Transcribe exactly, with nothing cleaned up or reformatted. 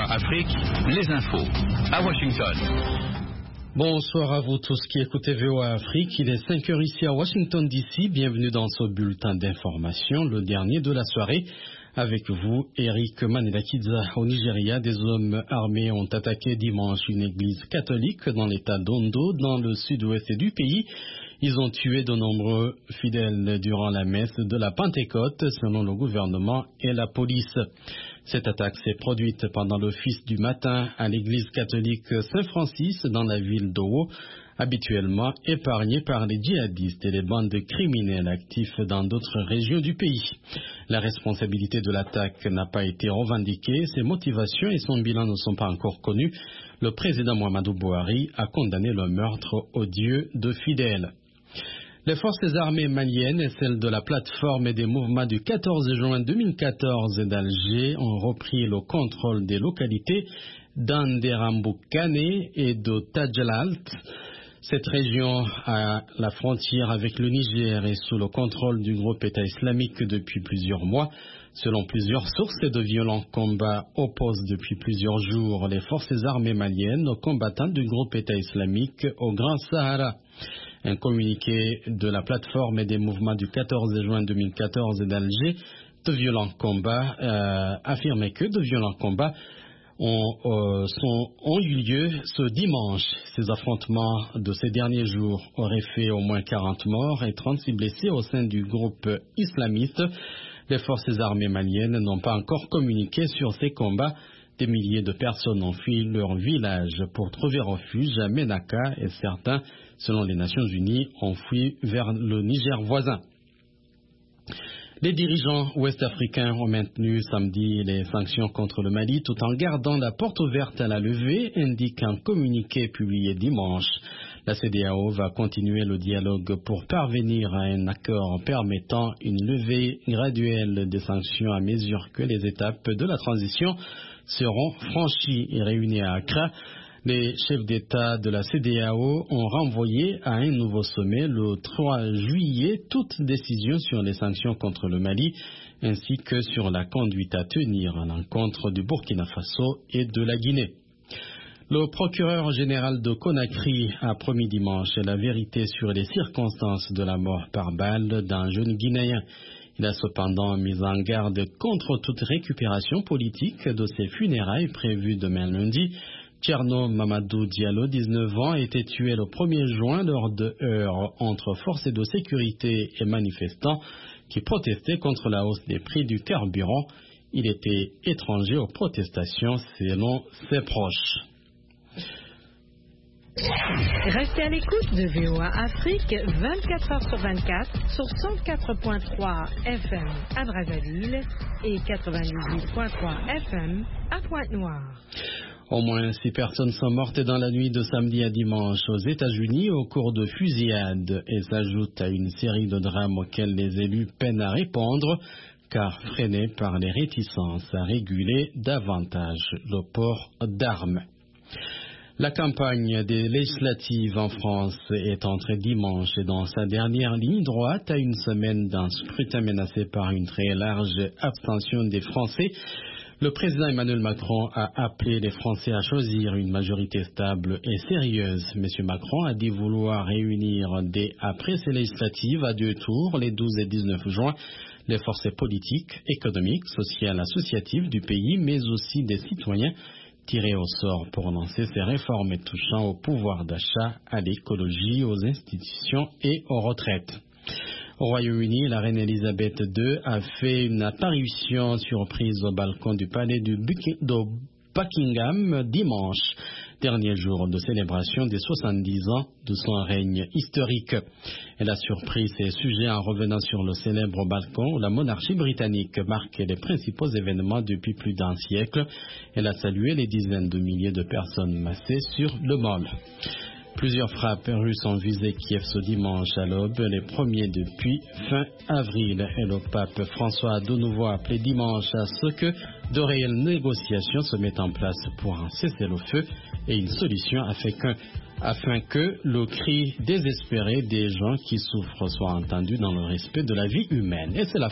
Afrique, les infos. À Washington. Bonsoir à vous tous qui écoutez V O A Afrique. Il est cinq heures ici à Washington D C. Bienvenue dans ce bulletin d'information, le dernier de la soirée. Avec vous, Eric Manelakiza. Au Nigeria, des hommes armés ont attaqué dimanche une église catholique dans l'état d'Ondo, dans le sud-ouest du pays. Ils ont tué de nombreux fidèles durant la messe de la Pentecôte, selon le gouvernement et la police. Cette attaque s'est produite pendant l'office du matin à l'église catholique Saint-Francis dans la ville d'Owo, habituellement épargnée par les djihadistes et les bandes criminelles actifs dans d'autres régions du pays. La responsabilité de l'attaque n'a pas été revendiquée, ses motivations et son bilan ne sont pas encore connus. Le président Muhammadu Buhari a condamné le meurtre odieux de fidèles. Les forces armées maliennes et celles de la plateforme et des mouvements du quatorze juin deux mille quatorze d'Alger ont repris le contrôle des localités d'Anderamboukane et de Tadjalalt. Cette région à la frontière avec le Niger est sous le contrôle du groupe État islamique depuis plusieurs mois. Selon plusieurs sources, de violents combats opposent depuis plusieurs jours les forces armées maliennes aux combattants du groupe État islamique au Grand Sahara. Un communiqué de la plateforme et des mouvements du quatorze juin deux mille quatorze d'Alger, de violents combats, euh, affirmait que de violents combats ont, euh, sont, ont eu lieu ce dimanche. Ces affrontements de ces derniers jours auraient fait au moins quarante morts et trente-six blessés au sein du groupe islamiste. Les forces armées maliennes n'ont pas encore communiqué sur ces combats. Des milliers de personnes ont fui leur village pour trouver refuge à Ménaka et certains, selon les Nations Unies, ont fui vers le Niger voisin. Les dirigeants ouest-africains ont maintenu samedi les sanctions contre le Mali tout en gardant la porte ouverte à la levée, indique un communiqué publié dimanche. La C D A O va continuer le dialogue pour parvenir à un accord permettant une levée graduelle des sanctions à mesure que les étapes de la transition seront franchis et réunis à Accra. Les chefs d'État de la C D A O ont renvoyé à un nouveau sommet le trois juillet toute décision sur les sanctions contre le Mali ainsi que sur la conduite à tenir à l'encontre du Burkina Faso et de la Guinée. Le procureur général de Conakry a promis dimanche la vérité sur les circonstances de la mort par balle d'un jeune Guinéen. Il a cependant mis en garde contre toute récupération politique de ses funérailles prévues demain lundi. Tcherno Mamadou Diallo, dix-neuf ans, a été tué le premier juin lors de heurts entre forces de sécurité et manifestants qui protestaient contre la hausse des prix du carburant. Il était étranger aux protestations selon ses proches. Restez à l'écoute de V O A Afrique vingt-quatre heures sur vingt-quatre sur cent quatre virgule trois F M à Brazzaville et quatre-vingt-dix-huit virgule trois F M à Pointe-Noire. Au moins six personnes sont mortes dans la nuit de samedi à dimanche aux États-Unis au cours de fusillades et s'ajoutent à une série de drames auxquels les élus peinent à répondre car freinés par les réticences à réguler davantage le port d'armes. La campagne des législatives en France est entrée dimanche dans sa dernière ligne droite à une semaine d'un scrutin menacé par une très large abstention des Français. Le président Emmanuel Macron a appelé les Français à choisir une majorité stable et sérieuse. Monsieur Macron a dit vouloir réunir dès après ces législatives à deux tours, les douze et dix-neuf juin, les forces politiques, économiques, sociales, associatives du pays, mais aussi des citoyens tirés au sort pour lancer ces réformes touchant au pouvoir d'achat, à l'écologie, aux institutions et aux retraites. Au Royaume-Uni, la reine Elisabeth deux a fait une apparition surprise au balcon du palais de Buckingham dimanche, dernier jour de célébration des soixante-dix ans de son règne historique. Elle a surpris ses sujets en revenant sur le célèbre balcon où la monarchie britannique marquait les principaux événements depuis plus d'un siècle. Elle a salué les dizaines de milliers de personnes massées sur le mall. Plusieurs frappes russes ont visé Kiev ce dimanche à l'aube, les premiers depuis fin avril. Et le pape François a de nouveau appelé dimanche à ce que de réelles négociations se mettent en place pour un cessez-le-feu et une solution afin que, afin que le cri désespéré des gens qui souffrent soit entendu dans le respect de la vie humaine. Et c'est la